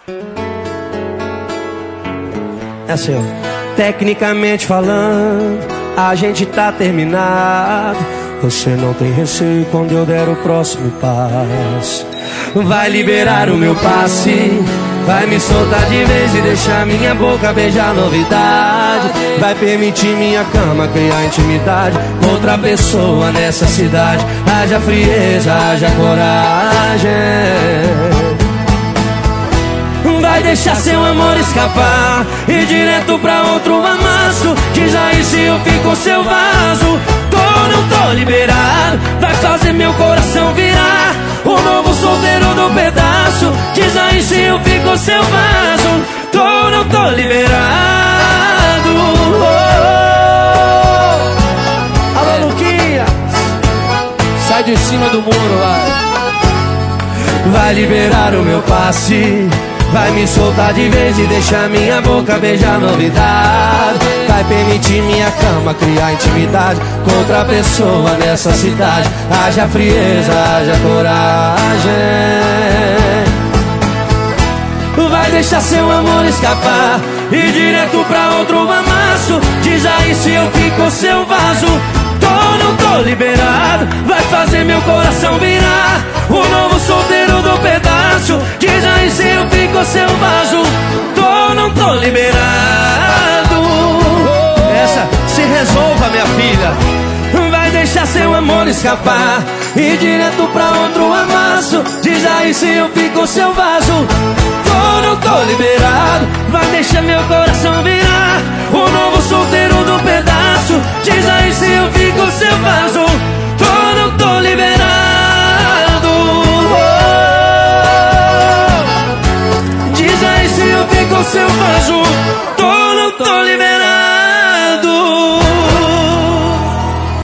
É assim, ó. Tecnicamente falando, a gente tá terminado. Você não tem receio quando eu der o próximo passo. Vai liberar o meu passe, vai me soltar de vez e deixar minha boca beijar novidade. Vai permitir minha cama criar intimidade com outra pessoa nessa cidade. Haja frieza, haja coragem. Vai deixar seu amor escapar e direto pra outro amasso. Diz aí se eu fico seu vaso. Tô ou não tô liberado, vai fazer meu coração virar o novo solteiro do pedaço. Diz aí se eu fico seu vaso. Tô ou não tô liberado. Alô, Luquinhas, sai de cima do muro, vai. Vai liberar o meu passe, vai me soltar de vez e deixar minha boca beijar novidade. Vai permitir minha cama criar intimidade com outra pessoa nessa cidade. Haja frieza, haja coragem. Vai deixar seu amor escapar e direto pra outro amasso. Diz aí se eu fico seu vaso. Tô ou não tô liberado, vai fazer meu coração virar o novo solteiro do pedaço. Diz aí se eu fico seu vaso. Tô ou não tô liberado. Essa se resolva, minha filha. Vai deixar seu amor escapar e direto pra outro amasso. Diz aí se eu fico seu vaso. Tô ou não tô liberado, vai deixar meu coração virar o novo solteiro do pedaço. Diz aí se eu fico seu vaso. Tô ou não tô liberado. Diz aí se eu fico seu vaso. Tô